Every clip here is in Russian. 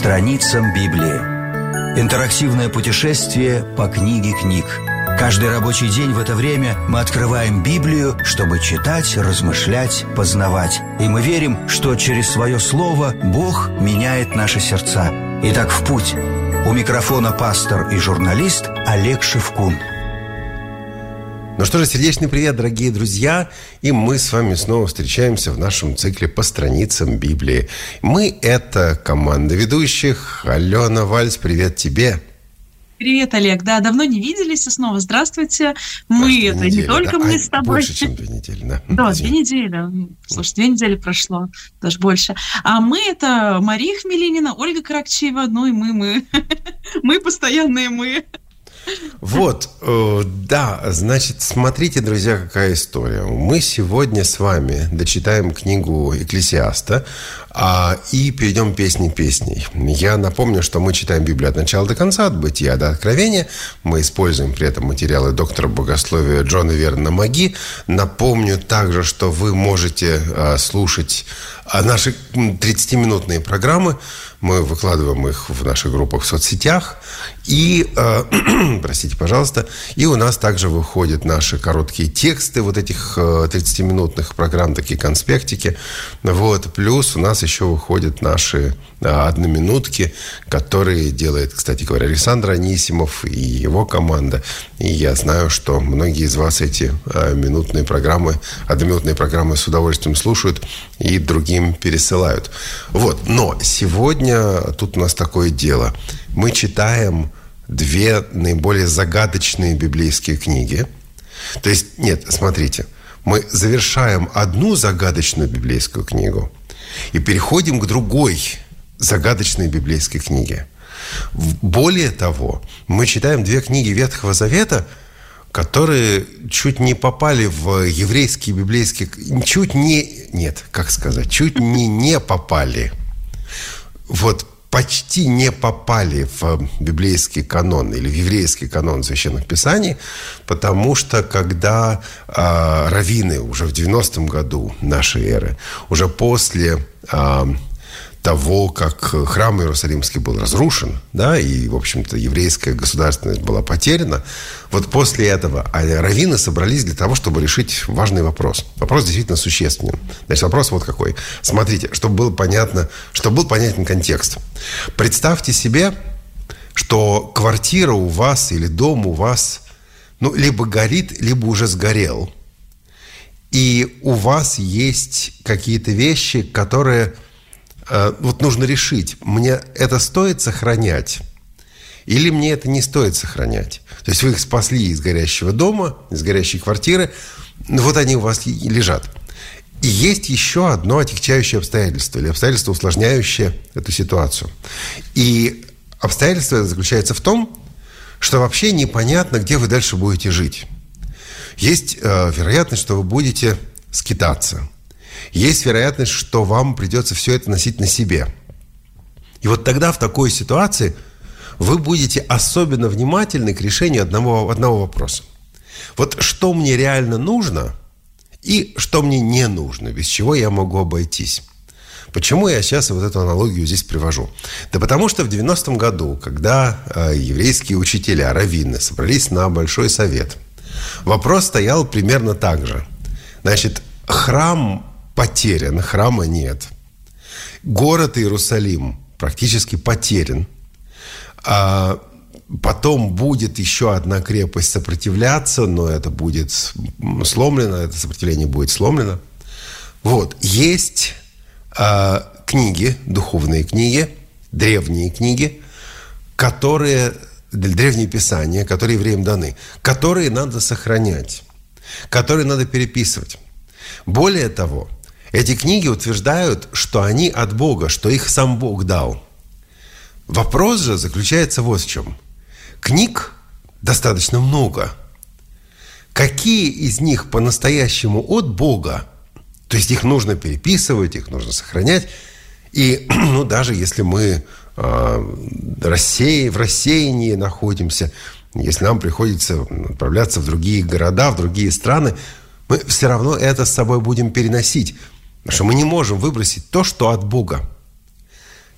страницам Библии. Интерактивное путешествие по книге книг. Каждый рабочий день в это время мы открываем Библию, чтобы читать, размышлять, познавать. И мы верим, что через свое слово Бог меняет наши сердца. Итак, в путь. У микрофона пастор и журналист Олег Шевкун. Ну что же, сердечный привет, дорогие друзья. И мы с вами снова встречаемся в нашем цикле по страницам Библии. Мы – это команда ведущих. Алена Вальц, привет тебе. Привет, Олег. Да, давно не виделись, и снова здравствуйте. Мы, это недели, не только мы с тобой. Больше, чем 2 недели, да? Да, 2 недели. Слушай, 2 недели прошло, даже больше. А мы, это Мария Хмелинина, Ольга Каракчиева, ну и мы. Мы постоянные мы. Вот, да, значит, смотрите, друзья, какая история. Мы сегодня с вами дочитаем книгу Экклесиаста и перейдем песни песней. Я напомню, что мы читаем Библию от начала до конца, от Бытия до Откровения. Мы используем при этом материалы доктора богословия Джона Вернона Маги. Напомню также, что вы можете слушать наши 30-минутные программы. Мы выкладываем их в наших группах в соцсетях. И, простите, пожалуйста, и у нас также выходят наши короткие тексты вот этих 30-минутных программ, такие конспектики. Вот. Плюс у нас еще выходят наши одноминутки, которые делает, кстати говоря, Александр Анисимов и его команда. И я знаю, что многие из вас эти одноминутные программы с удовольствием слушают и другим пересылают. Вот. Но сегодня тут у нас такое дело. Мы читаем 2 наиболее загадочные библейские книги. То есть, нет, смотрите, мы завершаем одну загадочную библейскую книгу и переходим к другой загадочной библейской книге. Более того, мы читаем 2 книги Ветхого Завета, которые чуть не попали в еврейские библейские... Чуть не попали. Вот почти не попали в библейский канон или в еврейский канон Священных Писаний, потому что когда раввины уже в 90-м году нашей эры, уже после того, как храм Иерусалимский был разрушен, да, и, в общем-то, еврейская государственность была потеряна, вот после этого раввины собрались для того, чтобы решить важный вопрос. Вопрос действительно существенный. Значит, вопрос вот какой. Смотрите, чтобы был понятен контекст. Представьте себе, что квартира у вас или дом у вас, либо горит, либо уже сгорел. И у вас есть какие-то вещи, которые... Вот нужно решить, мне это стоит сохранять или мне это не стоит сохранять. То есть вы их спасли из горящего дома, из горящей квартиры, вот они у вас лежат. И есть еще одно отягчающее обстоятельство или обстоятельство, усложняющее эту ситуацию. И обстоятельство заключается в том, что вообще непонятно, где вы дальше будете жить. Есть вероятность, что вы будете скитаться. Есть вероятность, что вам придется все это носить на себе. И вот тогда в такой ситуации вы будете особенно внимательны к решению одного вопроса. Вот что мне реально нужно и что мне не нужно, без чего я могу обойтись. Почему я сейчас вот эту аналогию здесь привожу? Да потому что в 90-м году, когда еврейские учителя, раввины, собрались на Большой совет, вопрос стоял примерно так же. Значит, храм потерян, храма нет. Город Иерусалим практически потерян. Потом будет еще одна крепость сопротивляться, но это будет сломлено, это сопротивление будет сломлено. Вот. Есть книги, духовные книги, древние книги, древние писания, которые евреям даны, которые надо сохранять, которые надо переписывать. Более того, эти книги утверждают, что они от Бога, что их сам Бог дал. Вопрос же заключается вот в чем. Книг достаточно много. Какие из них по-настоящему от Бога? То есть их нужно переписывать, их нужно сохранять. И даже если мы в рассеянии находимся, если нам приходится отправляться в другие города, в другие страны, мы все равно это с собой будем переносить. Потому что мы не можем выбросить то, что от Бога.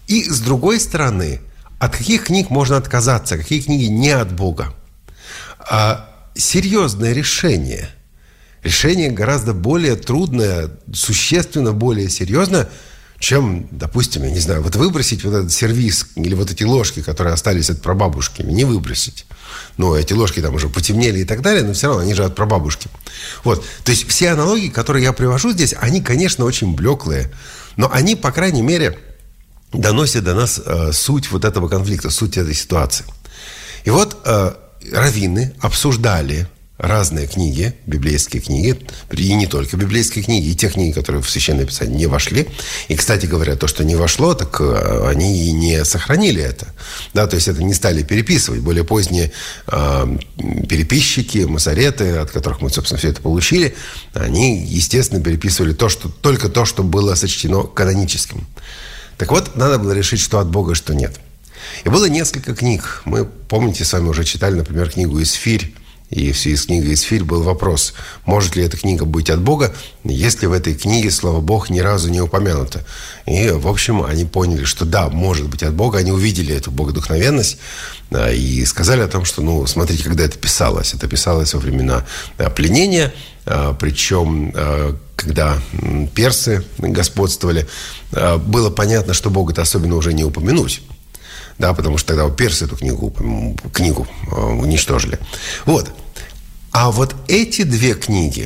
И с другой стороны, от каких книг можно отказаться, какие книги не от Бога? Серьезное решение. Решение гораздо более трудное, существенно более серьезное, чем, допустим, я не знаю, вот выбросить вот этот сервиз или вот эти ложки, которые остались от прабабушки, не выбросить. Ну, эти ложки там уже потемнели и так далее, но все равно они же от прабабушки. Вот. То есть все аналогии, которые я привожу здесь, они, конечно, очень блеклые, но они, по крайней мере, доносят до нас суть вот этого конфликта, суть этой ситуации. И вот раввины обсуждали разные книги, библейские книги, и не только библейские книги, и те книги, которые в Священное Писание не вошли. И, кстати говоря, то, что не вошло, так они и не сохранили это. Да, то есть это не стали переписывать. Более поздние переписчики, масореты, от которых мы, собственно, все это получили, они, естественно, переписывали только то, что было сочтено каноническим. Так вот, надо было решить, что от Бога, что нет. И было несколько книг. Мы, помните, с вами уже читали, например, книгу «Исфирь». И в связи с книгой «Исфирь» был вопрос, может ли эта книга быть от Бога, если в этой книге слово «Бог» ни разу не упомянуто. И, в общем, они поняли, что да, может быть от Бога. Они увидели эту богодухновенность и сказали о том, что, ну, смотрите, когда это писалось. Это писалось во времена пленения, причем, когда персы господствовали, было понятно, что Бога-то особенно уже не упомянуть. Да, потому что тогда персы эту книгу уничтожили. Вот. А вот эти две книги,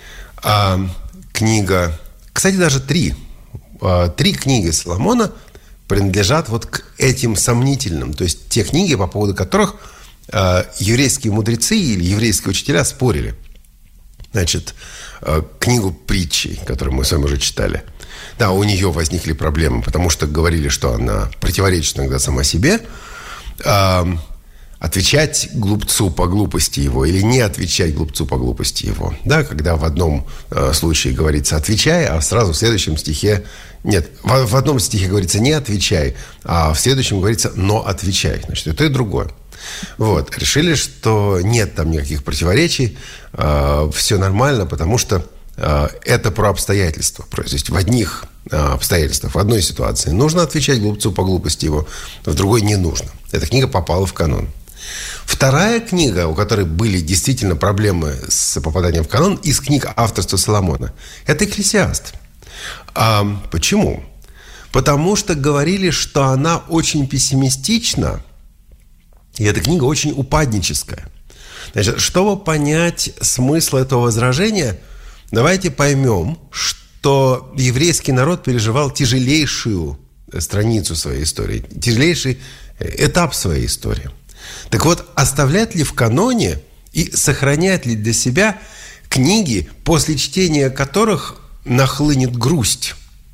кстати, даже три книги Соломона принадлежат вот к этим сомнительным. То есть те книги, по поводу которых еврейские мудрецы или еврейские учителя спорили. Значит, книгу притчей, которую мы с вами уже читали. Да, у нее возникли проблемы, потому что говорили, что она противоречит иногда сама себе. Отвечать глупцу по глупости его или не отвечать глупцу по глупости его. Да, когда в одном случае говорится «отвечай», а сразу в следующем стихе... Нет, в одном стихе говорится «не отвечай», а в следующем говорится «но отвечай». Значит, это и другое. Вот. Решили, что нет там никаких противоречий, все нормально, потому что это про обстоятельства. То есть в одних обстоятельствах, в одной ситуации нужно отвечать глупцу по глупости его, в другой не нужно. Эта книга попала в канон. Вторая книга, у которой были действительно проблемы с попаданием в канон, из книг авторства Соломона, это «Экклесиаст». Почему? Потому что говорили, что она очень пессимистична, и эта книга очень упадническая. Значит, чтобы понять смысл этого возражения, давайте поймем, что еврейский народ переживал тяжелейшую страницу своей истории, тяжелейший этап своей истории. Так вот, оставлять ли в каноне и сохранять ли для себя книги, после чтения которых нахлынет грусть?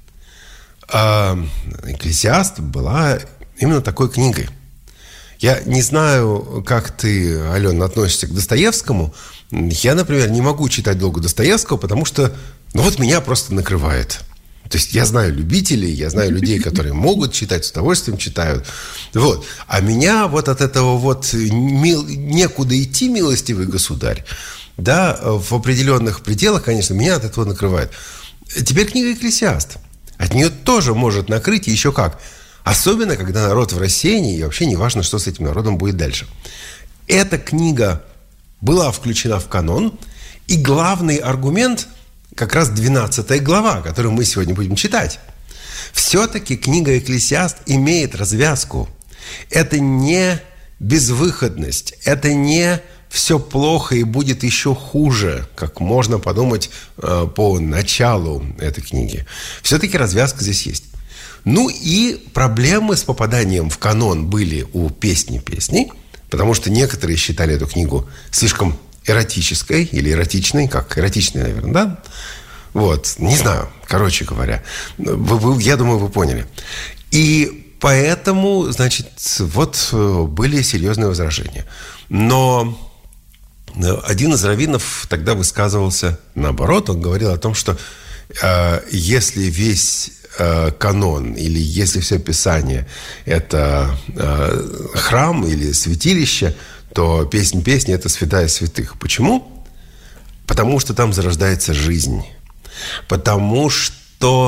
«Экклесиаст» была именно такой книгой. Я не знаю, как ты, Алена, относишься к Достоевскому. Я, например, не могу читать долго Достоевского, потому что, вот меня просто накрывает. То есть я знаю любителей, я знаю людей, которые могут читать, с удовольствием читают. Вот. А меня вот от этого вот некуда идти, милостивый государь, да, в определенных пределах, конечно, меня от этого накрывает. Теперь книга «Экклесиаст». От нее тоже может накрыть, и еще как. Особенно, когда народ в рассеянии, и вообще не важно, что с этим народом будет дальше. Эта книга была включена в канон, и главный аргумент как раз 12 глава, которую мы сегодня будем читать. Все-таки книга «Экклесиаст» имеет развязку. Это не безвыходность, это не все плохо и будет еще хуже, как можно подумать по началу этой книги. Все-таки развязка здесь есть. Ну и проблемы с попаданием в канон были у песней, потому что некоторые считали эту книгу слишком эротической или эротичной, как эротичной, наверное, да? Вот, не знаю, короче говоря. Я думаю, вы поняли. И поэтому, значит, вот были серьезные возражения. Но один из раввинов тогда высказывался наоборот. Он говорил о том, что если весь канон или если все Писание – это храм или святилище, то песнь песни – это святая святых. Почему? Потому что там зарождается жизнь. Потому что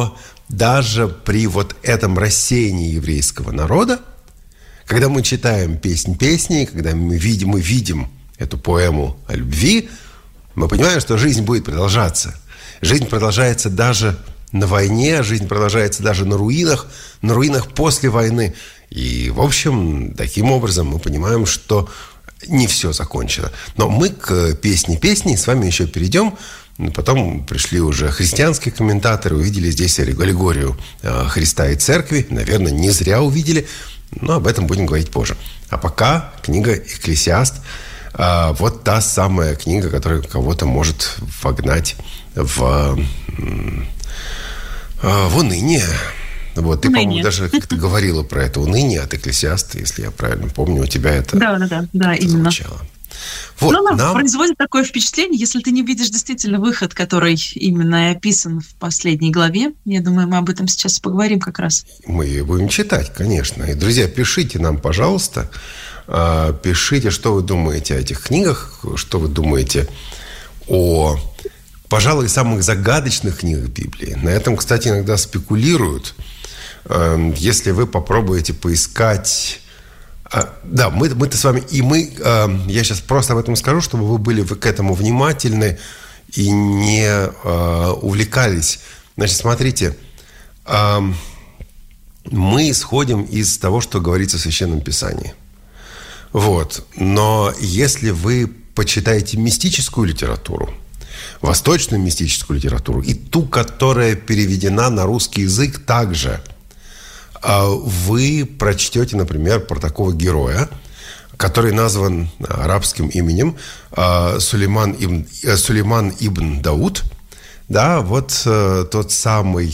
даже при вот этом рассеянии еврейского народа, когда мы читаем «Песнь песней», когда мы видим эту поэму о любви, мы понимаем, что жизнь будет продолжаться. Жизнь продолжается даже на войне, жизнь продолжается даже на руинах после войны. И, в общем, таким образом мы понимаем, что не все закончено. Но мы к «Песне песней» с вами еще перейдем. Потом пришли уже христианские комментаторы, увидели здесь аллегорию Христа и Церкви. Наверное, не зря увидели, но об этом будем говорить позже. А пока книга «Экклесиаст». Вот та самая книга, которая кого-то может вогнать в уныние. Вот, ты, по-моему, даже как-то говорила про это уныние от Экклесиаста, если я правильно помню, у тебя это именно звучало. Вот, производит такое впечатление, если ты не видишь действительно выход, который именно и описан в последней главе. Я думаю, мы об этом сейчас поговорим как раз. Мы ее будем читать, конечно. И, друзья, пишите нам, пожалуйста, пишите, что вы думаете о этих книгах, что вы думаете о, пожалуй, самых загадочных книгах Библии. На этом, кстати, иногда спекулируют. Если вы попробуете поискать... Да, мы-то с вами... я сейчас просто об этом скажу, чтобы вы были к этому внимательны и не увлекались. Значит, смотрите, мы исходим из того, что говорится в Священном Писании. Вот. Но если вы почитаете мистическую литературу, восточную мистическую литературу, и ту, которая переведена на русский язык также, вы прочтете, например, про такого героя, который назван арабским именем Сулейман ибн Дауд. Да, вот тот самый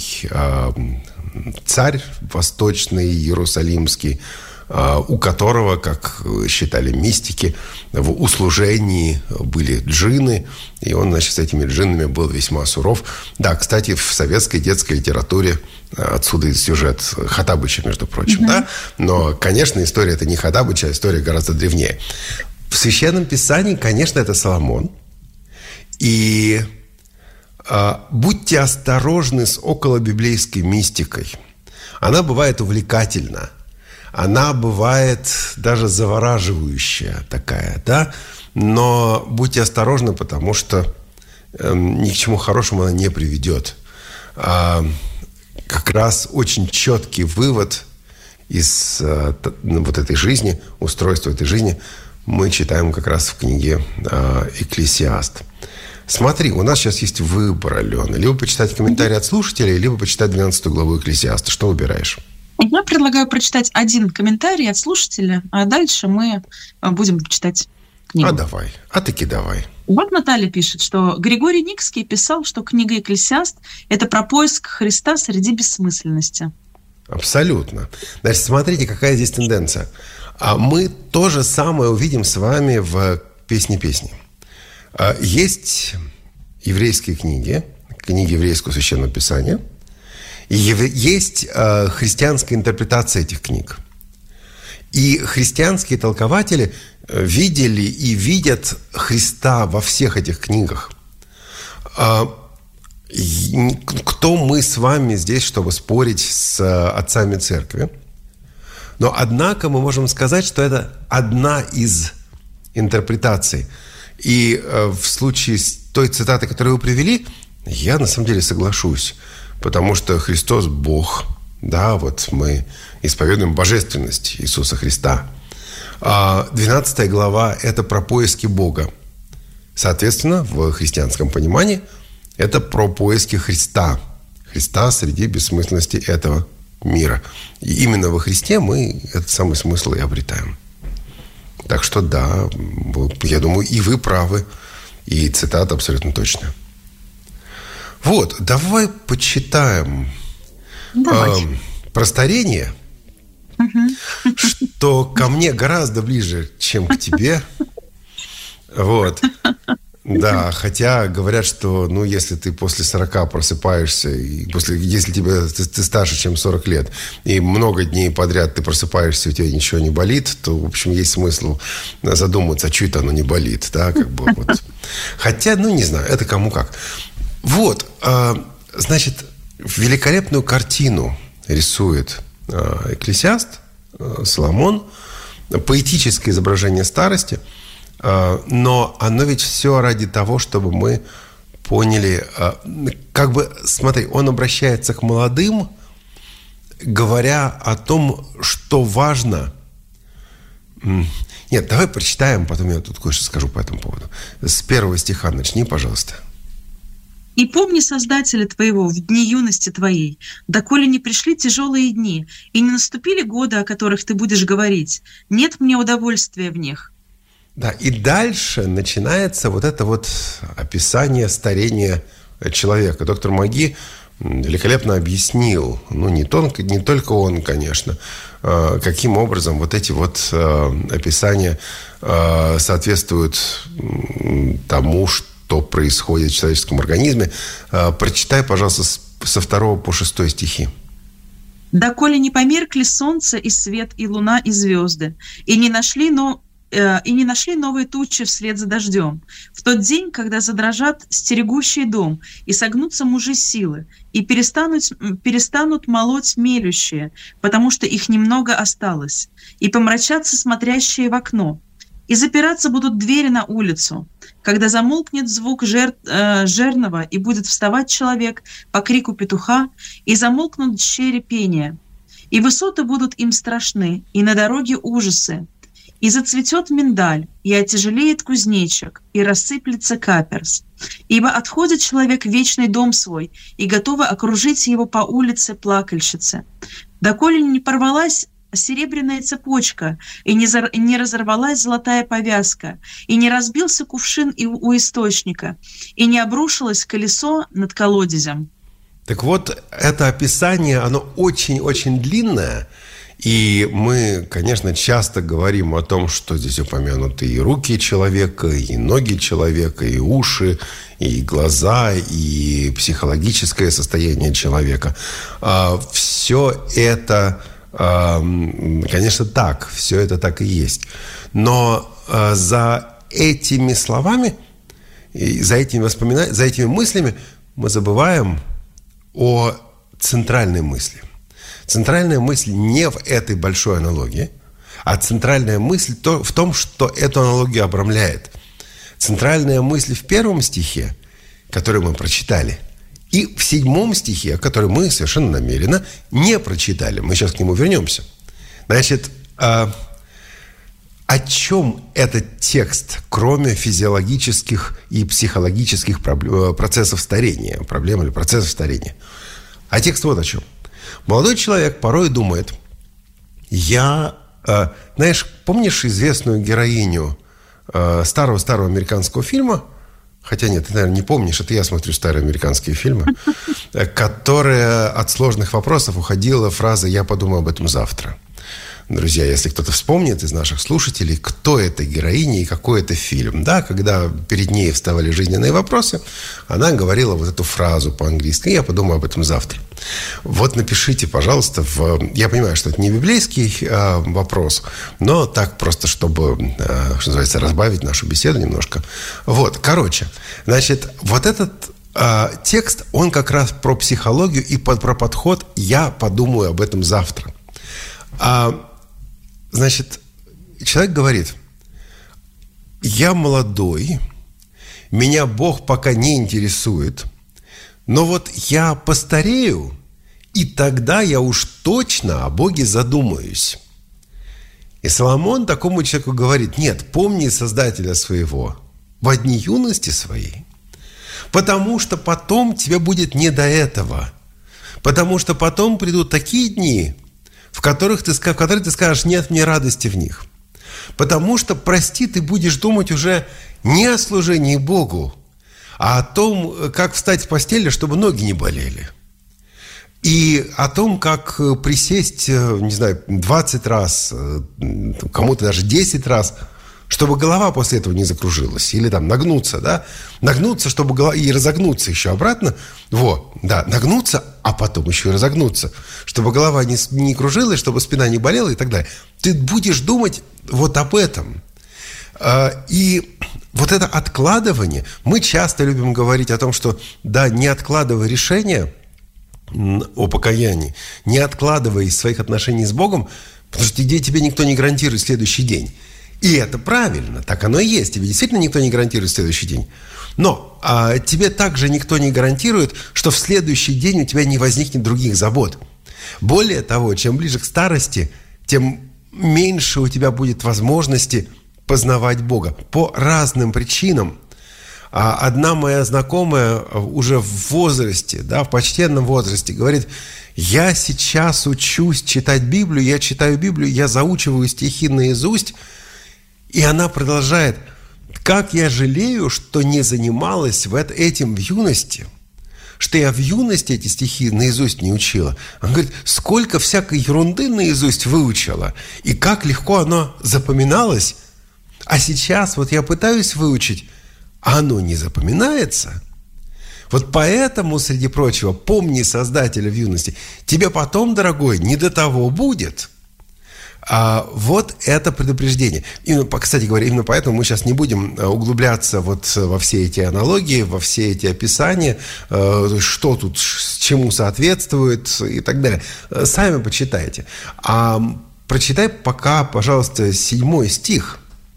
царь восточный, иерусалимский, у которого, как считали мистики, в услужении были джинны, и он, значит, с этими джиннами был весьма суров. Да, кстати, в советской детской литературе отсюда и сюжет Хоттабыча, между прочим, да? Но, конечно, история это не Хоттабыча, а история гораздо древнее. В Священном Писании, конечно, это Соломон. И будьте осторожны с околобиблейской мистикой. Она бывает увлекательна. Она бывает даже завораживающая такая, да? Но будьте осторожны, потому что ни к чему хорошему она не приведет. Как раз очень четкий вывод из вот этой жизни, устройства этой жизни мы читаем как раз в книге «Экклесиаст». Смотри, у нас сейчас есть выбор, Алена. Либо почитать комментарии от слушателей, либо почитать 12 главу «Экклесиаста». Что выбираешь? Я предлагаю прочитать один комментарий от слушателя, а дальше мы будем читать книгу. Таки давай. Вот Наталья пишет, что Григорий Никский писал, что книга «Экклесиаст» – это про поиск Христа среди бессмысленности. Абсолютно. Значит, смотрите, какая здесь тенденция. Мы то же самое увидим с вами в «Песне песней». Есть еврейские книги еврейского священного писания, и есть христианская интерпретация этих книг. И христианские толкователи видели и видят Христа во всех этих книгах. Кто мы с вами здесь, чтобы спорить с отцами церкви? Но, однако, мы можем сказать, что это одна из интерпретаций. И в случае с той цитаты, которую вы привели, я на самом деле соглашусь. Потому что Христос – Бог. Да, вот мы исповедуем божественность Иисуса Христа. 12 глава – это про поиски Бога. Соответственно, в христианском понимании это про поиски Христа. Христа среди бессмысленности этого мира. И именно во Христе мы этот самый смысл и обретаем. Так что да, я думаю, и вы правы, и цитата абсолютно точная. Вот, давай почитаем про старение, что ко мне гораздо ближе, чем к тебе. Вот. Да, хотя говорят, что, если ты после 40 просыпаешься, если ты старше, чем 40 лет, и много дней подряд ты просыпаешься, у тебя ничего не болит, то, в общем, есть смысл задуматься, а что это оно не болит, да, как бы вот. Хотя, не знаю, это кому как. Вот, значит, великолепную картину рисует Экклесиаст, Соломон, поэтическое изображение старости, но оно ведь все ради того, чтобы мы поняли, как бы, смотри, он обращается к молодым, говоря о том, что важно. Нет, давай прочитаем, потом я тут кое-что скажу по этому поводу. С 1 стиха начни, пожалуйста. «И помни Создателя твоего в дни юности твоей, доколе не пришли тяжелые дни, и не наступили годы, о которых ты будешь говорить. Нет мне удовольствия в них». Да, и дальше начинается вот это вот описание старения человека. Доктор Маги великолепно объяснил, не только он, конечно, каким образом вот эти вот описания соответствуют тому, что происходит в человеческом организме. Прочитай, пожалуйста, со 2 по 6 стихи. «Доколе не померкли солнце и свет, и луна, и звезды, и не нашли новые тучи вслед за дождем. В тот день, когда задрожат стерегущий дом, и согнутся мужи силы, и перестанут молоть мелющие, потому что их немного осталось, и помрачатся смотрящие в окно, и запираться будут двери на улицу, когда замолкнет звук жернова, и будет вставать человек по крику петуха, и замолкнут щери пения, и высоты будут им страшны, и на дороге ужасы, и зацветет миндаль, и отяжелеет кузнечик, и рассыплется каперс. Ибо отходит человек в вечный дом свой, и готовы окружить его по улице плакальщицы. Доколе не порвалась серебряная цепочка, и не разорвалась золотая повязка, и не разбился кувшин у источника, и не обрушилось колесо над колодезем». Так вот, это описание, оно очень-очень длинное. И мы, конечно, часто говорим о том, что здесь упомянуты и руки человека, и ноги человека, и уши, и глаза, и психологическое состояние человека. Все это, конечно, так, все это так и есть. Но за этими словами, за этими мыслями мы забываем о центральной мысли. Центральная мысль не в этой большой аналогии, а центральная мысль в том, что эту аналогию обрамляет. Центральная мысль в 1 стихе, который мы прочитали, и в 7 стихе, который мы совершенно намеренно не прочитали. Мы сейчас к нему вернемся. Значит, о чем этот текст, кроме физиологических и психологических процессов старения, проблем или процессов старения? А текст вот о чем. Молодой человек порой думает, знаешь, помнишь известную героиню старого американского фильма, хотя нет, ты, наверное, не помнишь, это я смотрю старые американские фильмы, которая от сложных вопросов уходила фраза «я подумаю об этом завтра». Друзья, если кто-то вспомнит из наших слушателей, кто эта героиня и какой это фильм, да, когда перед ней вставали жизненные вопросы, она говорила вот эту фразу по-английски «я подумаю об этом завтра». Вот напишите, пожалуйста, я понимаю, что это не библейский вопрос, но так просто, чтобы, что называется, разбавить нашу беседу немножко. Вот, короче, значит, вот этот текст, он как раз про психологию и про подход «я подумаю об этом завтра». Значит, человек говорит, я молодой, меня Бог пока не интересует, но вот я постарею, и тогда я уж точно о Боге задумаюсь. И Соломон такому человеку говорит, нет, помни Создателя своего во дни юности своей, потому что потом тебе будет не до этого, потому что потом придут такие дни, в которые ты скажешь, нет мне радости в них. Потому что, прости, ты будешь думать уже не о служении Богу, а о том, как встать с постели, чтобы ноги не болели. И о том, как присесть, не знаю, 20 раз, кому-то даже 10 раз, чтобы голова после этого не закружилась. Или там нагнуться, да? Нагнуться, чтобы голова... И разогнуться еще обратно. Нагнуться, а потом еще и разогнуться. Чтобы голова не кружилась, чтобы спина не болела и так далее. Ты будешь думать вот об этом. И вот это откладывание... Мы часто любим говорить о том, что, да, не откладывай решения, о покаянии, не откладывая из своих отношений с Богом, потому что тебе никто не гарантирует следующий день. И это правильно, так оно и есть. Тебе действительно никто не гарантирует следующий день. Но тебе также никто не гарантирует, что в следующий день у тебя не возникнет других забот. Более того, чем ближе к старости, тем меньше у тебя будет возможности познавать Бога по разным причинам. Одна моя знакомая уже в возрасте, в почтенном возрасте, говорит: я сейчас учусь читать Библию, я читаю Библию, я заучиваю стихи наизусть. И она продолжает: как я жалею, что не занималась этим в юности, что я в юности эти стихи наизусть не учила. Она говорит: сколько всякой ерунды наизусть выучила, и как легко оно запоминалось. А сейчас я пытаюсь выучить, а оно не запоминается. Поэтому, среди прочего, помни Создателя в юности. Тебе потом, дорогой, не до того будет. Это предупреждение. Кстати говоря, именно поэтому мы сейчас не будем углубляться во все эти аналогии, во все эти описания, что тут чему соответствует и так далее. Сами почитайте. Прочитай пока, пожалуйста, 7 стих.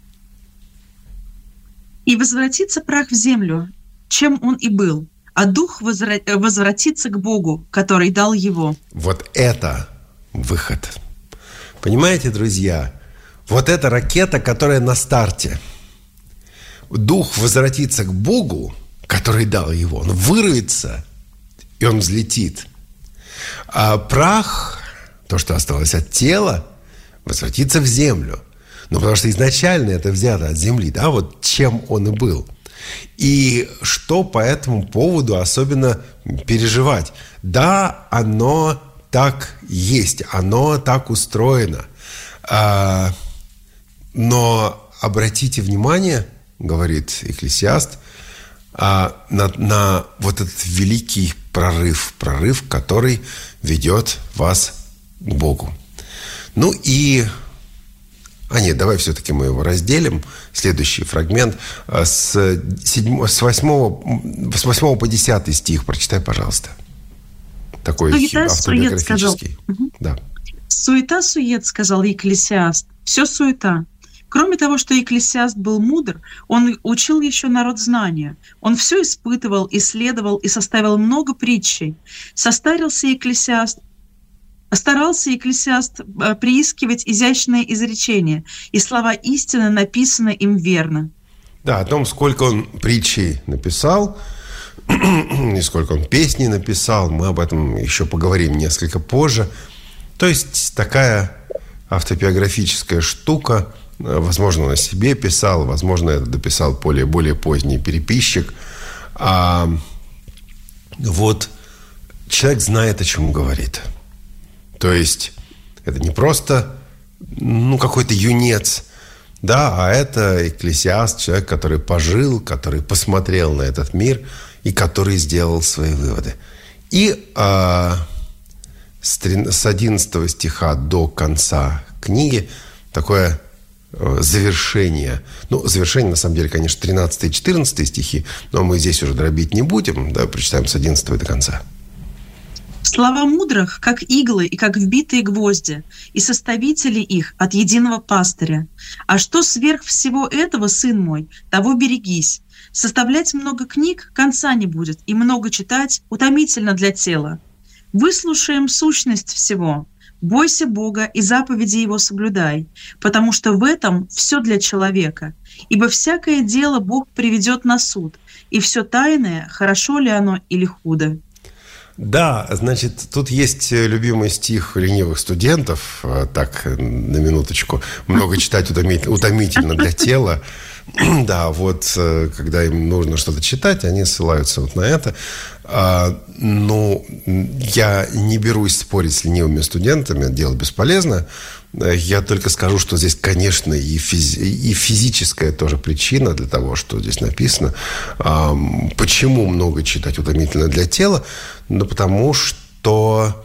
«И возвратится прах в землю, чем он и был, а дух возвратится к Богу, который дал его». Это выход. Понимаете, друзья? Это ракета, которая на старте. Дух возвратится к Богу, который дал его. Он вырвется, и он взлетит. А прах, то, что осталось от тела, возвратится в землю. Потому что изначально это взято от земли, чем он и был. И что по этому поводу особенно переживать? Да, оно так есть, оно так устроено. Но обратите внимание, говорит Екклесиаст, на этот великий прорыв, который ведет вас к Богу. Давай все-таки мы его разделим. Следующий фрагмент с 8 по 10 стих. Прочитай, пожалуйста. Такой автобиографический. Да. «Суета-сует, — сказал Екклесиаст, — все суета. Кроме того, что Екклесиаст был мудр, он учил еще народ знания. Он все испытывал, исследовал и составил много притчей. Старался Екклесиаст приискивать изящные изречения, и слова истины написаны им верно». Да, о том, сколько он притчей написал, и сколько он песней написал, мы об этом еще поговорим несколько позже. То есть такая автобиографическая штука. Возможно, он о себе писал, возможно, это дописал более поздний переписчик. Человек знает, о чем говорит. То есть это не просто какой-то юнец, а это Екклесиаст, человек, который пожил, который посмотрел на этот мир и который сделал свои выводы. И с 11 стиха до конца книги такое завершение. Завершение, на самом деле, конечно, 13 и 14 стихи, но мы здесь уже дробить не будем, прочитаем с 11 до конца. «Слова мудрых, как иглы и как вбитые гвозди, и составители их от единого пастыря. А что сверх всего этого, сын мой, того берегись. Составлять много книг конца не будет, и много читать утомительно для тела. Выслушаем сущность всего. Бойся Бога и заповеди Его соблюдай, потому что в этом все для человека. Ибо всякое дело Бог приведет на суд, и все тайное, хорошо ли оно или худо». Да, значит, тут есть любимый стих ленивых студентов, так, на минуточку, много читать утомительно для тела. Да, когда им нужно что-то читать, они ссылаются на это. Я не берусь спорить с ленивыми студентами, дело бесполезно. Я только скажу, что здесь, конечно, и физическая тоже причина для того, что здесь написано. Почему много читать утомительно для тела? Потому что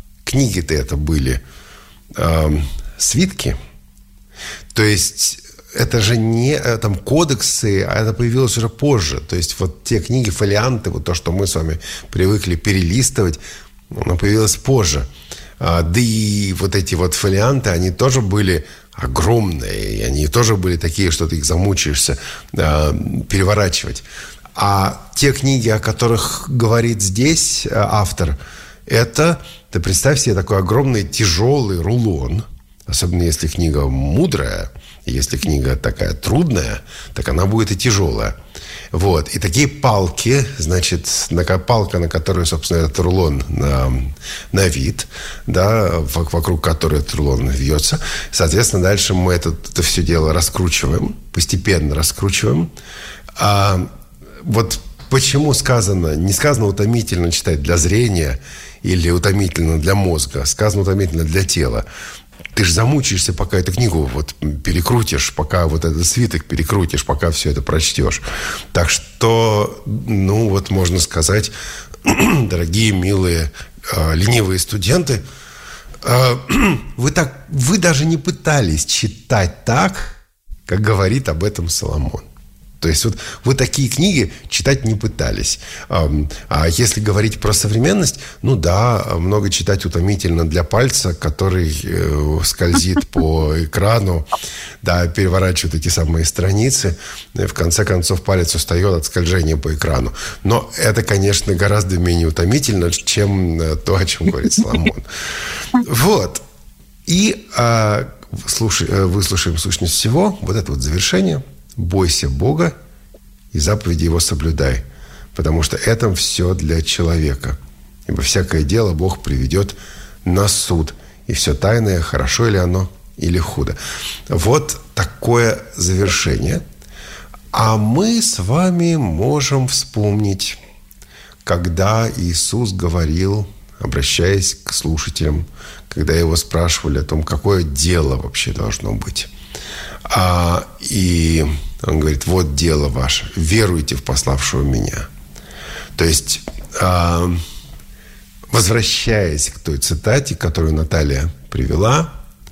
книги-то это были свитки. То есть это же не там кодексы, а это появилось уже позже. То есть вот те книги, фолианты, вот то, что мы с вами привыкли перелистывать, оно появилось позже. Да и вот эти вот фолианты, они тоже были огромные, и они тоже были такие, что ты их замучаешься переворачивать. А те книги, о которых говорит здесь автор, это, ты представь себе, такой огромный тяжелый рулон, особенно если книга мудрая, если книга такая трудная, так она будет и тяжелая. Вот. И такие палки, значит, палка, на которую, собственно, этот рулон на вид, да, вокруг которой этот рулон вьется. Соответственно, дальше мы это все дело раскручиваем, постепенно раскручиваем. Вот почему не сказано утомительно читать для зрения или утомительно для мозга, сказано утомительно для тела. Ты же замучаешься, пока эту книгу вот перекрутишь, пока вот этот свиток перекрутишь, пока все это прочтешь. Так что, ну вот можно сказать, дорогие, милые, ленивые студенты, вы даже не пытались читать так, как говорит об этом Соломон. То есть вот вы такие книги читать не пытались. А если говорить про современность, ну да, много читать утомительно для пальца, который скользит по экрану, да, переворачивает эти самые страницы, и в конце концов палец устает от скольжения по экрану. Но это, конечно, гораздо менее утомительно, чем то, о чем говорит Соломон. Вот. И выслушаем сущность всего, вот это вот завершение. «Бойся Бога и заповеди Его соблюдай, потому что это все для человека. Ибо всякое дело Бог приведет на суд, и все тайное, хорошо ли оно или худо». Вот такое завершение. А мы с вами можем вспомнить, когда Иисус говорил, обращаясь к слушателям, когда Его спрашивали о том, какое дело вообще должно быть. И он говорит: вот дело ваше, веруйте в пославшего меня. То есть, возвращаясь к той цитате, которую Наталья привела,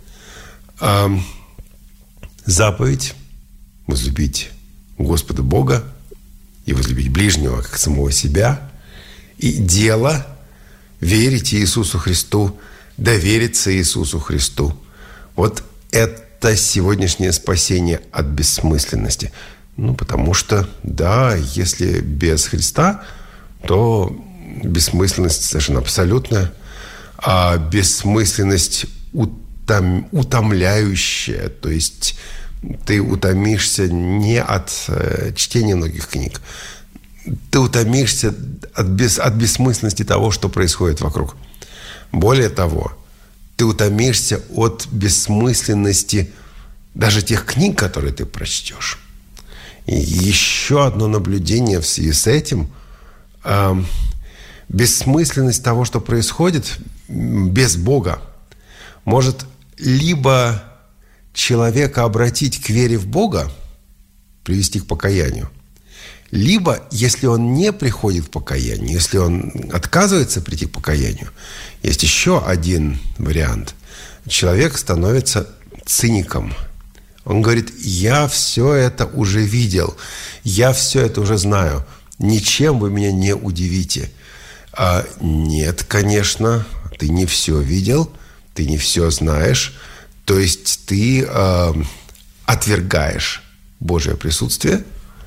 заповедь возлюбить Господа Бога и возлюбить ближнего как самого себя, и дело верить Иисусу Христу, довериться Иисусу Христу. Вот это сегодняшнее спасение от бессмысленности. Ну, потому что, да, если без Христа, то бессмысленность совершенно абсолютная, а бессмысленность утомляющая. То есть ты утомишься не от чтения многих книг. Ты утомишься от бессмысленности того, что происходит вокруг. Более того, ты утомишься от бессмысленности даже тех книг, которые ты прочтешь. И еще одно наблюдение в связи с этим. Бессмысленность того, что происходит без Бога, может либо человека обратить к вере в Бога, привести к покаянию, либо, если он не приходит к покаянию, если он отказывается прийти к покаянию, есть еще один вариант. Человек становится циником. Он говорит: я все это уже видел, я все это уже знаю, ничем вы меня не удивите. Нет, конечно, ты не все видел, ты не все знаешь. То есть ты отвергаешь Божье присутствие,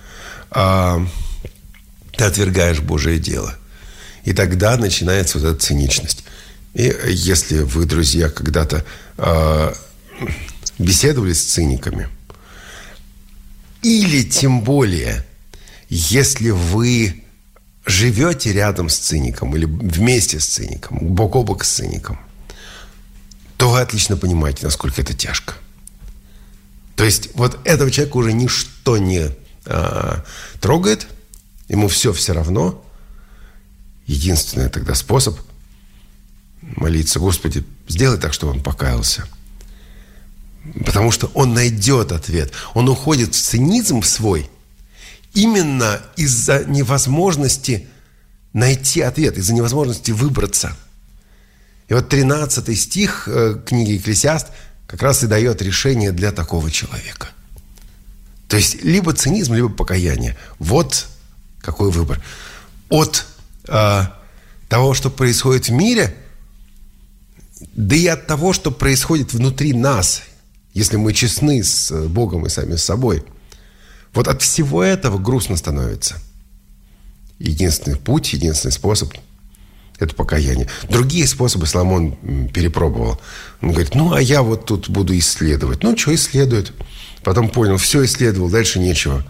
ты отвергаешь Божие дело. И тогда начинается вот эта циничность. И если вы, друзья, когда-то беседовали с циниками, или тем более, если вы живете рядом с циником или вместе с циником, бок о бок с циником, то вы отлично понимаете, насколько это тяжко. То есть вот этого человека уже ничто не трогает, ему все равно. Единственный тогда способ молиться: Господи, сделай так, чтобы он покаялся. Потому что он найдет ответ. Он уходит в цинизм свой именно из-за невозможности найти ответ, из-за невозможности выбраться. И вот 13 стих книги «Екклесиаст» как раз и дает решение для такого человека. То есть либо цинизм, либо покаяние. Вот какой выбор. От того, что происходит в мире, да и от того, что происходит внутри нас, если мы честны с Богом и сами с собой. Вот от всего этого грустно становится. Единственный путь, единственный способ – это покаяние. Другие способы Соломон перепробовал. Он говорит, а я вот тут буду исследовать. Что исследует? Потом понял, все исследовал, дальше нечего.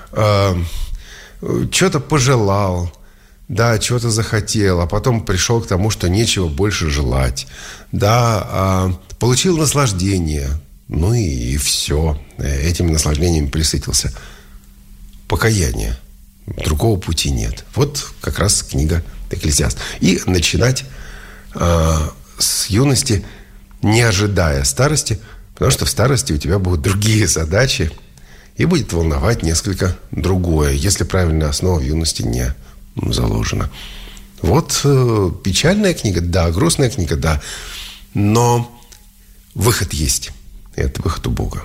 Что-то пожелал, да, чего-то захотел, а потом пришел к тому, что нечего больше желать. Да, получил наслаждение, и все. Этими наслаждениями присытился. Покаяние. Другого пути нет. Вот как раз книга Экклесиаст. И начинать с юности, не ожидая старости, потому что в старости у тебя будут другие задачи, и будет волновать несколько другое, если правильная основа в юности не заложена. Вот печальная книга, да, грустная книга, да, но выход есть. Это выход у Бога.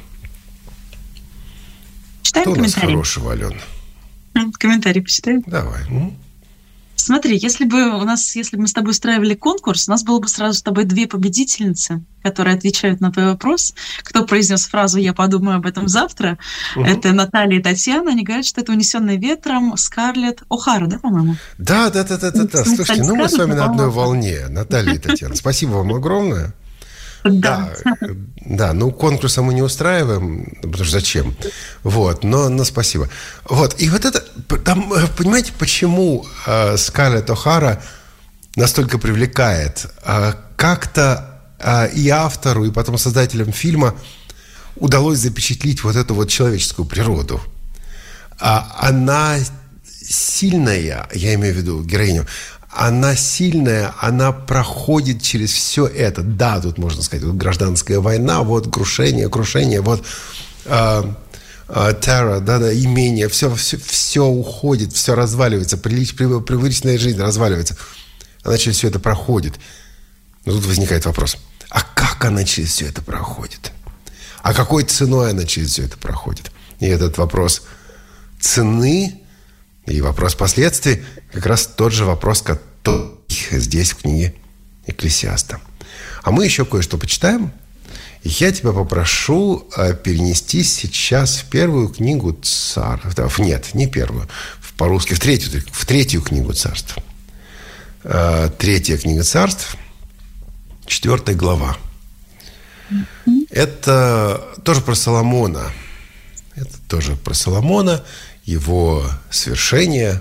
Читаем что комментарий? У нас хорошего, Алена? Комментарий почитаем. Давай. Смотри, если бы мы с тобой устраивали конкурс, у нас было бы сразу с тобой 2 победительницы, которые отвечают на твой вопрос. Кто произнес фразу «Я подумаю об этом завтра», это Наталья и Татьяна. Они говорят, что это «Унесенный ветром» Скарлетт О'Хара, да, по-моему? Да. Слушайте, мы с вами на одной волне, Наталья и Татьяна. Спасибо вам огромное. Да, конкурса мы не устраиваем, потому что зачем? Но спасибо. И вот это, там, понимаете, почему Скарлетт О'Хара настолько привлекает? Как-то и автору, и потом создателям фильма удалось запечатлеть вот эту вот человеческую природу. Она сильная, я имею в виду героиню, она сильная, она проходит через все это. Да, тут можно сказать, гражданская война, крушение, террор, имение, все уходит, все разваливается, привычная жизнь разваливается. Она через все это проходит. Но тут возникает вопрос, а как она через все это проходит? А какой ценой она через все это проходит? И этот вопрос цены и вопрос последствий как раз тот же вопрос, который здесь в книге Экклесиаста. А мы еще кое-что почитаем. И я тебя попрошу перенести сейчас в первую книгу Царств. Нет, не первую. По-русски в третью книгу Царств. 3 книга Царств, 4 глава. Это тоже про Соломона. Его свершение.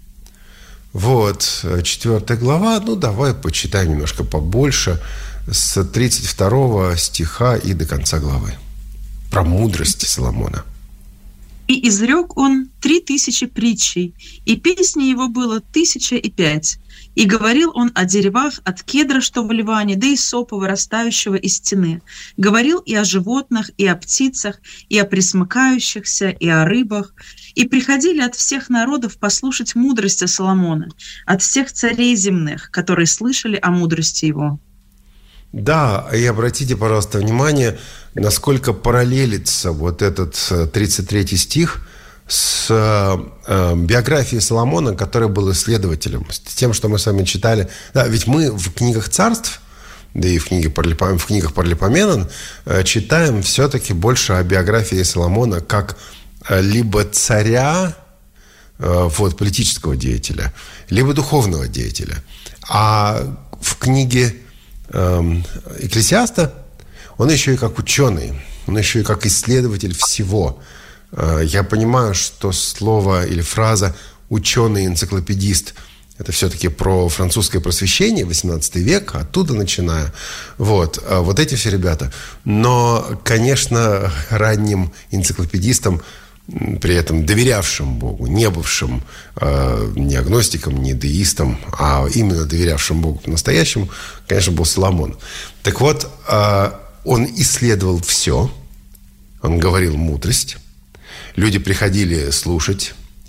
4 глава. Давай почитаем немножко побольше. С 32 стиха и до конца главы. Про мудрость Соломона. «И изрек он 3000 притчей, и песни его было 1005. И говорил он о деревах от кедра, что в Ливане, да и сопа, вырастающего из стены. Говорил и о животных, и о птицах, и о пресмыкающихся, и о рыбах. И приходили от всех народов послушать мудрости Соломона, от всех царей земных, которые слышали о мудрости его». Да, и обратите, пожалуйста, внимание, насколько параллелится вот этот 33 стих с биографией Соломона, который был исследователем, с тем, что мы с вами читали. Да, ведь мы в книгах царств, да и в книгах Паралипоменон читаем все-таки больше о биографии Соломона как либо царя, политического деятеля, либо духовного деятеля. А в книге Экклесиаста он еще и как ученый, он еще и как исследователь всего. Я понимаю, что слово или фраза «ученый-энциклопедист» – это все-таки про французское просвещение, 18 век, оттуда начиная. Вот эти все ребята. Но, конечно, ранним энциклопедистам, при этом доверявшим Богу, не бывшим ни агностиком, ни деистом, а именно доверявшим Богу по-настоящему, конечно, был Соломон. Так вот, он исследовал все, он говорил мудрость, люди приходили слушать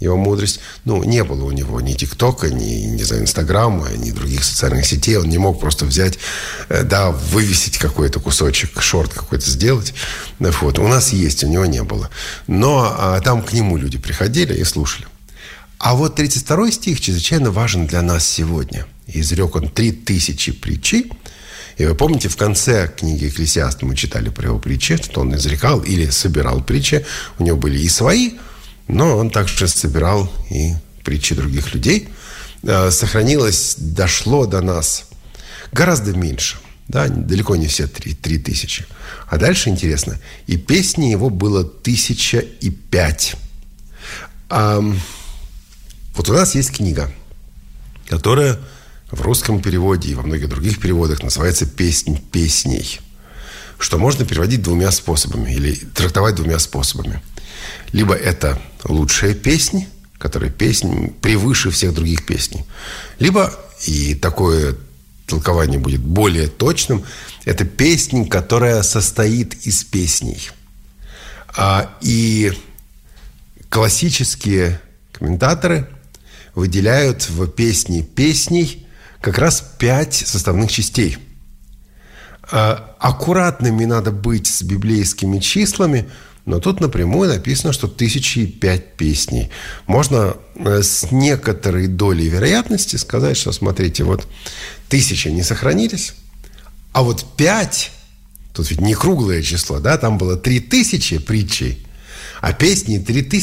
его мудрость. Не было у него ни ТикТока, ни Инстаграма, ни других социальных сетей. Он не мог просто взять, вывесить какой-то кусочек, шорт какой-то сделать. Вот. У нас есть, у него не было. Но там к нему люди приходили и слушали. А вот 32 стих чрезвычайно важен для нас сегодня. «Изрек он 3000 притчей». И вы помните, в конце книги «Экклесиаст» мы читали про его притчи, что он изрекал или собирал притчи. У него были и свои, но он также собирал и притчи других людей. Дошло до нас гораздо меньше. Да, далеко не все 3000. А дальше интересно. И песни его было 1005. Вот у нас есть книга, которая в русском переводе и во многих других переводах называется «Песнь песней», что можно переводить двумя способами или трактовать двумя способами. Либо это лучшая песнь, которая песнь превыше всех других песней. Либо, и такое толкование будет более точным, это песнь, которая состоит из песней. И классические комментаторы выделяют в песне песней как раз 5 составных частей. Аккуратными надо быть с библейскими числами, но тут напрямую написано, что 1005 песней. Можно с некоторой долей вероятности сказать, что, смотрите, вот 1000 не сохранились, а вот 5, тут ведь не круглое число, да, там было 3000 притчей, а песни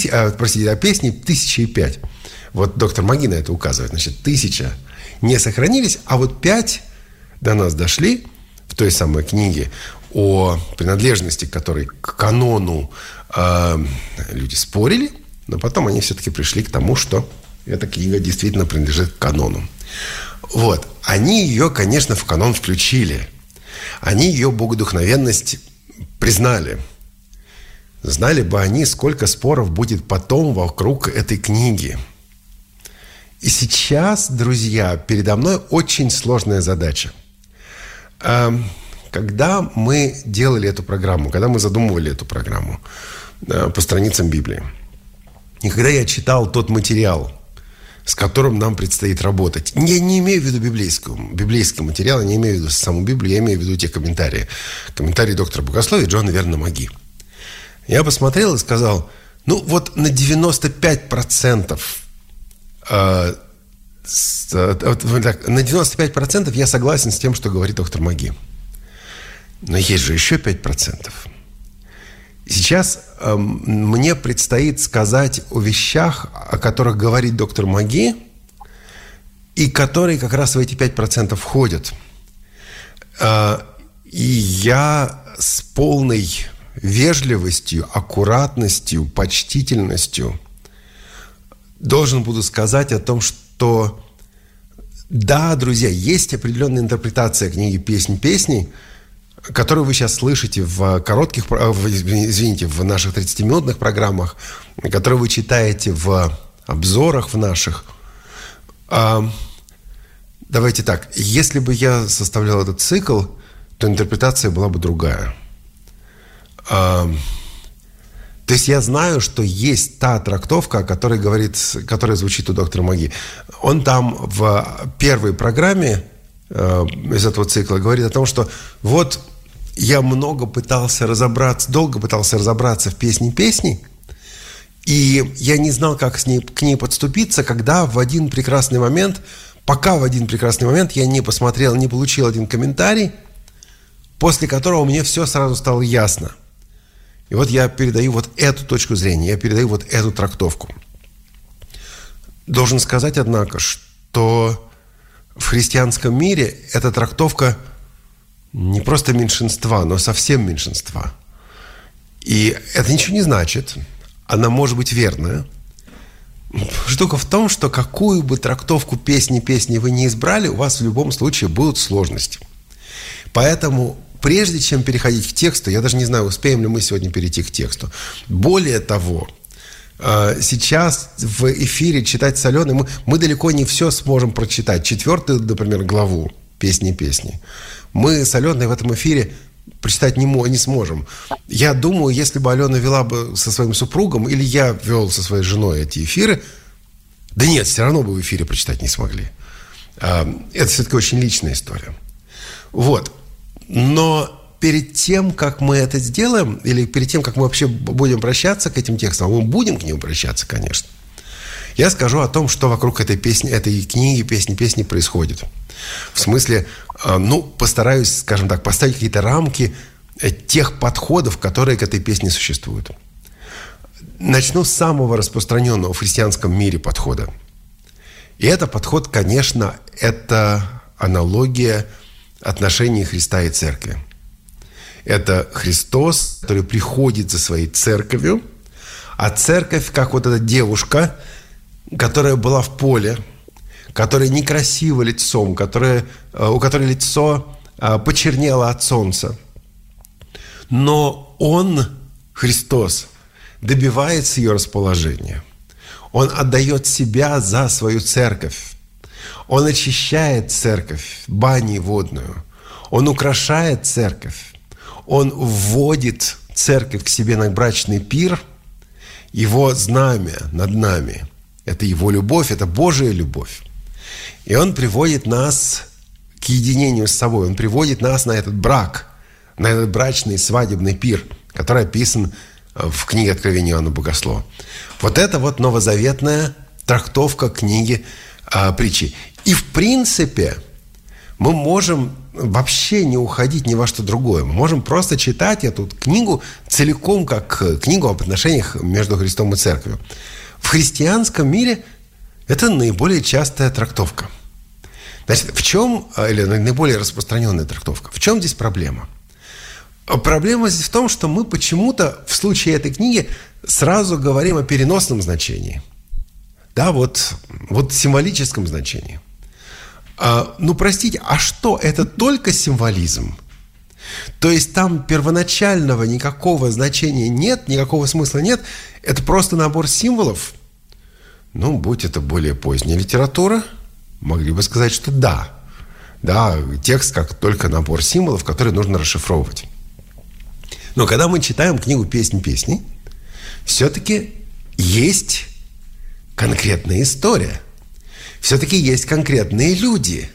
1005. Вот доктор Маги на это указывает. Значит, 1000 не сохранились, а вот 5 до нас дошли в той самой книге о принадлежности, которой к канону люди спорили, но потом они все-таки пришли к тому, что эта книга действительно принадлежит к канону. Вот. Они ее, конечно, в канон включили. Они ее богодухновенность признали. Знали бы они, сколько споров будет потом вокруг этой книги. И сейчас, друзья, передо мной очень сложная задача. Когда мы делали эту программу, когда мы задумывали эту программу по страницам Библии, и когда я читал тот материал, с которым нам предстоит работать, я не имею в виду библейский материал, я не имею в виду саму Библию, я имею в виду те комментарии доктора богословия Джона Вернона Маги. Я посмотрел и сказал, вот на 95%, на 95% я согласен с тем, что говорит доктор Маги. Но есть же еще 5%. Сейчас мне предстоит сказать о вещах, о которых говорит доктор Маги, и которые как раз в эти 5% входят. И я с полной вежливостью, аккуратностью, почтительностью должен буду сказать о том, что да, друзья, есть определенная интерпретация книги «Песнь песней», которую вы сейчас слышите в в наших 30-минутных программах, которую вы читаете в обзорах в наших. Давайте так, если бы я составлял этот цикл, то интерпретация была бы другая. То есть я знаю, что есть та трактовка, которая звучит у доктора Маги. Он там в первой программе из этого цикла говорит о том, что вот я долго пытался разобраться в «Песне песней», и я не знал, как к ней подступиться, пока в один прекрасный момент я не посмотрел, не получил один комментарий, после которого мне все сразу стало ясно. И вот я передаю вот эту точку зрения, я передаю вот эту трактовку. Должен сказать, однако, что в христианском мире эта трактовка не просто меньшинства, но совсем меньшинства. И это ничего не значит. Она может быть верная. Штука в том, что какую бы трактовку песни вы не избрали, у вас в любом случае будут сложности. Поэтому, прежде чем переходить к тексту, я даже не знаю, успеем ли мы сегодня перейти к тексту. Более того, сейчас в эфире читать с Аленой мы далеко не все сможем прочитать. 4-ю, например, главу «Песни». Мы с Аленой в этом эфире прочитать не сможем. Я думаю, если бы Алена вела бы со своим супругом, или я вел со своей женой эти эфиры, да нет, все равно бы в эфире прочитать не смогли. Это все-таки очень личная история. Вот. Но перед тем, как мы это сделаем, или перед тем, как мы вообще будем обращаться к этим текстам, мы будем к ним обращаться, конечно, я скажу о том, что вокруг этой песни, этой книги, песни происходит. В смысле, постараюсь, скажем так, поставить какие-то рамки тех подходов, которые к этой песне существуют. Начну с самого распространенного в христианском мире подхода. И это подход, конечно, это аналогия отношений Христа и Церкви. Это Христос, который приходит за своей церковью, а церковь, как вот эта девушка, которая была в поле, которая некрасива лицом, у которой лицо почернело от солнца. Но Он, Христос, добивается ее расположения. Он отдает себя за свою церковь. Он очищает церковь, баней водную. Он украшает церковь. Он вводит церковь к себе на брачный пир. Его знамя над нами – это Его любовь, это Божия любовь. И Он приводит нас к единению с собой. Он приводит нас на этот брак, на этот брачный свадебный пир, который описан в книге Откровения Иоанна Богослова. Вот это вот новозаветная трактовка книги притчи. И в принципе мы можем вообще не уходить ни во что другое. Мы можем просто читать эту книгу целиком, как книгу об отношениях между Христом и Церковью. В христианском мире это наиболее частая трактовка. Значит, в чем, или наиболее распространенная трактовка? В чем здесь проблема? Проблема здесь в том, что мы почему-то в случае этой книги сразу говорим о переносном значении. Да, вот символическом значении. Простите, а что, это только символизм? То есть там первоначального никакого значения нет, никакого смысла нет, это просто набор символов? Будь это более поздняя литература, могли бы сказать, что да. Да, текст как только набор символов, которые нужно расшифровывать. Но когда мы читаем книгу «Песнь-песней», все-таки есть конкретная история. Все-таки есть конкретные люди.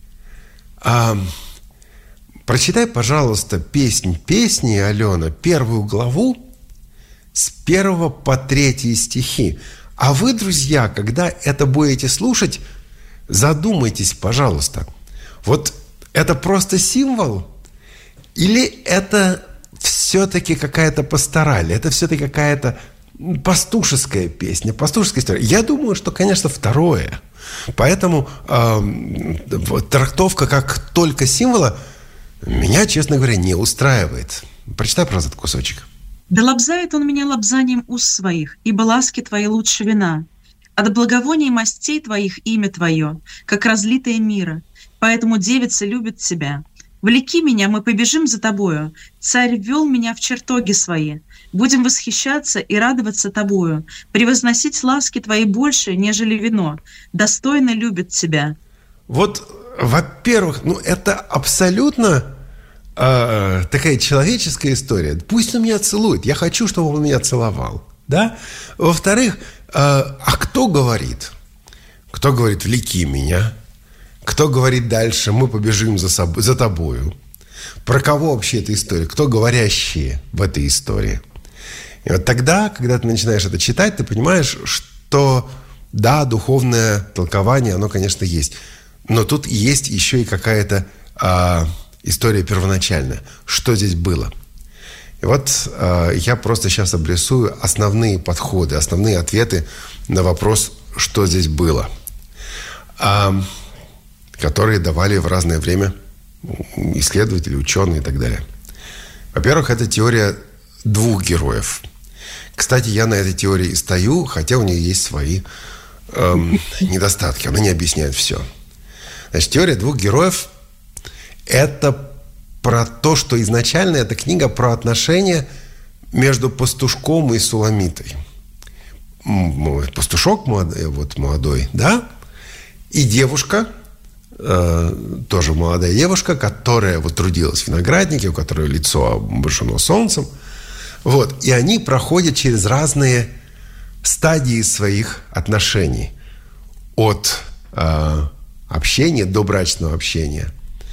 Прочитай, пожалуйста, «Песнь-песни», Алена, 1 главу с 1 по 3 стихи. А вы, друзья, когда это будете слушать, задумайтесь, пожалуйста. Вот это просто символ? Или это все-таки какая-то пастораль? Это все-таки какая-то пастушеская песня, пастушеская история? Я думаю, что, конечно, второе. Поэтому трактовка как только символа меня, честно говоря, не устраивает. Прочитай, пожалуйста, этот кусочек. «Да лобзает он меня лобзанием уст своих, ибо ласки твои лучше вина. От благовоний мастей твоих имя твое, как разлитое мира. Поэтому девица любит тебя. Влеки меня, мы побежим за тобою. Царь ввел меня в чертоги свои. Будем восхищаться и радоваться тобою, превозносить ласки твои больше, нежели вино. Достойно любит тебя». Вот, во-первых, это абсолютно такая человеческая история. Пусть он меня целует. Я хочу, чтобы он меня целовал. Да? Во-вторых, кто говорит? Кто говорит «влеки меня»? Кто говорит дальше «мы побежим за тобою»? Про кого вообще эта история? Кто говорящие в этой истории? И вот тогда, когда ты начинаешь это читать, ты понимаешь, что да, духовное толкование, оно, конечно, есть. Но тут есть еще и какая-то история первоначальная. Что здесь было? И вот я просто сейчас обрисую основные подходы, основные ответы на вопрос, что здесь было, которые давали в разное время исследователи, ученые и так далее. Во-первых, это теория двух героев. Кстати, я на этой теории и стою, хотя у нее есть свои недостатки. Она не объясняет все. Значит, теория двух героев – это про то, что изначально эта книга про отношения между пастушком и суламитой. Пастушок молодой, да, и девушка, тоже молодая девушка, которая вот трудилась в винограднике, у которой лицо обожжено солнцем. Вот. И они проходят через разные стадии своих отношений. От общения, до брачного общения,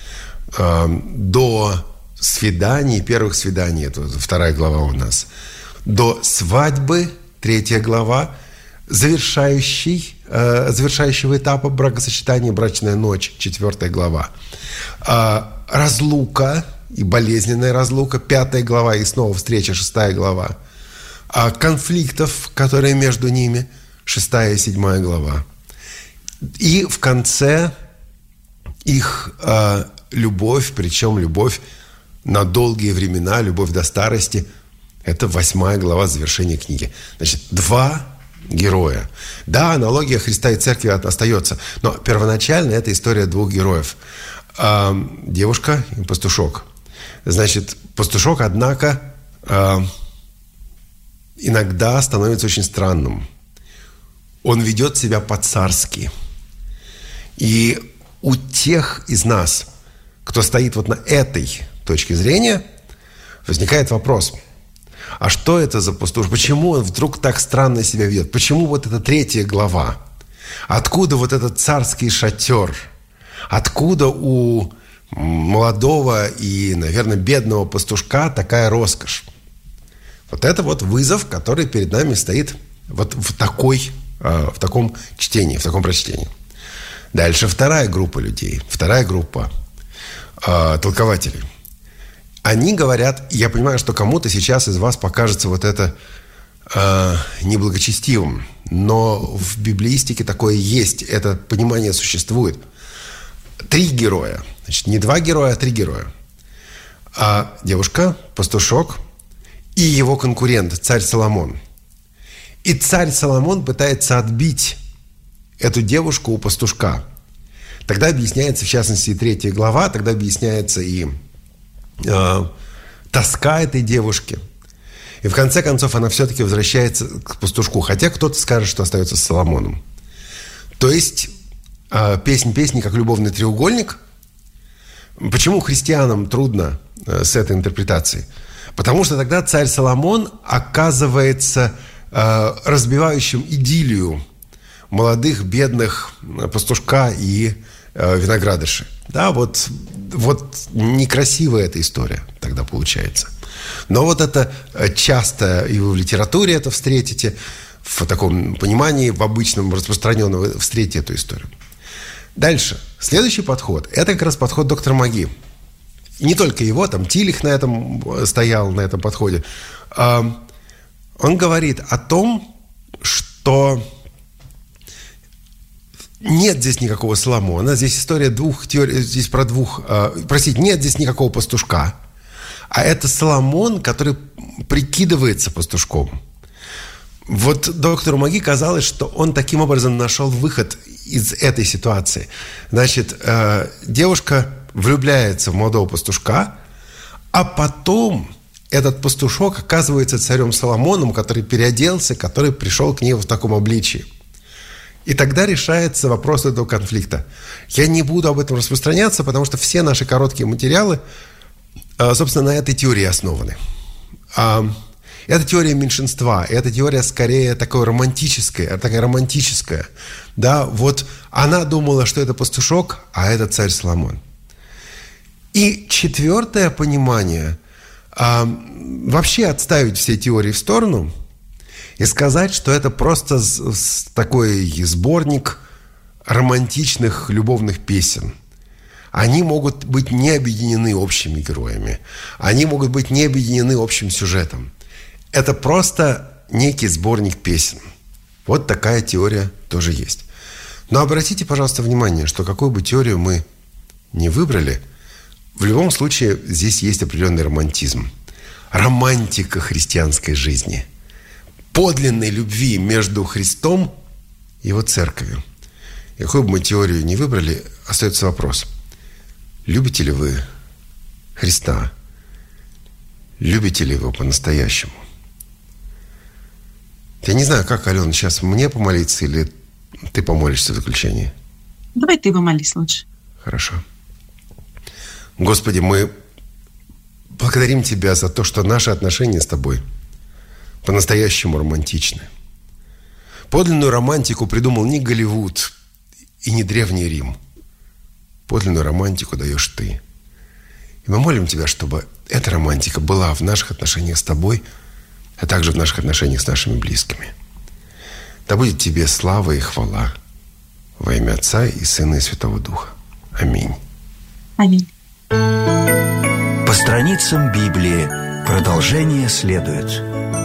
до свиданий, первых свиданий, это 2 глава у нас, до свадьбы, 3 глава, завершающего этапа бракосочетания, брачная ночь, 4 глава. Разлука и болезненная разлука, 5 глава, и снова встреча, 6 глава. Конфликтов, которые между ними, 6 и 7 глава. И в конце их любовь, причем любовь на долгие времена, любовь до старости, это 8 глава завершения книги. Значит, 2 героя. Да, аналогия Христа и Церкви остается, но первоначально это история 2 героев. Девушка и пастушок. Значит, пастушок, однако, иногда становится очень странным. Он ведет себя по-царски. И у тех из нас, кто стоит вот на этой точке зрения, возникает вопрос: а что это за пастух? Почему он вдруг так странно себя ведет? Почему вот эта 3 глава? Откуда вот этот царский шатер? Откуда у молодого и, наверное, бедного пастушка такая роскошь? Вот это вот вызов, который перед нами стоит вот в таком чтении, в таком прочтении. Дальше 2 группа людей, 2 группа толкователей. Они говорят, я понимаю, что кому-то сейчас из вас покажется вот это неблагочестивым, но в библеистике такое есть, это понимание существует. 3 героя, значит, не 2 героя, а 3 героя. Девушка, пастушок и его конкурент, царь Соломон. И царь Соломон пытается отбить эту девушку у пастушка. Тогда объясняется, в частности, 3 глава, тогда объясняется и тоска этой девушки. И в конце концов она все-таки возвращается к пастушку, хотя кто-то скажет, что остается с Соломоном. То есть песнь песни как любовный треугольник. Почему христианам трудно с этой интерпретацией? Потому что тогда царь Соломон оказывается разбивающим идиллию молодых, бедных пастушка и виноградарши. Да, вот некрасивая эта история тогда получается. Но вот это часто и вы в литературе это встретите, в таком понимании, в обычном, распространенном, вы встретите эту историю. Дальше. Следующий подход – это как раз подход доктора Маги. Не только его, там Тилих на этом стоял, на этом подходе. Он говорит о том, что нет здесь никакого Соломона, здесь история 2 теорий, здесь про 2, нет здесь никакого пастушка, а это Соломон, который прикидывается пастушком. Вот доктору Маги казалось, что он таким образом нашел выход из этой ситуации. Значит, девушка влюбляется в молодого пастушка, а потом этот пастушок оказывается царем Соломоном, который переоделся, который пришел к ней в таком обличии. И тогда решается вопрос этого конфликта. Я не буду об этом распространяться, потому что все наши короткие материалы, собственно, на этой теории основаны. Это теория меньшинства, это теория скорее такая романтическая. Да, вот она думала, что это пастушок, а это царь Соломон. И 4 понимание, вообще отставить все теории в сторону и сказать, что это просто такой сборник романтичных любовных песен. Они могут быть не объединены общими героями, они могут быть не объединены общим сюжетом. Это просто некий сборник песен. Вот такая теория тоже есть. Но обратите, пожалуйста, внимание, что какую бы теорию мы ни выбрали, в любом случае здесь есть определенный романтизм. Романтика христианской жизни. Подлинной любви между Христом и его церковью. И какую бы мы теорию ни выбрали, остается вопрос. Любите ли вы Христа? Любите ли его по-настоящему? Я не знаю, как, Алена, сейчас мне помолиться или ты помолишься в заключении? Давай ты помолись лучше. Хорошо. Господи, мы благодарим Тебя за то, что наши отношения с Тобой по-настоящему романтичны. Подлинную романтику придумал не Голливуд и не Древний Рим. Подлинную романтику даешь Ты. И мы молим Тебя, чтобы эта романтика была в наших отношениях с Тобой, а также в наших отношениях с нашими близкими. Да будет Тебе слава и хвала во имя Отца и Сына и Святого Духа. Аминь. Аминь. По страницам Библии продолжение следует.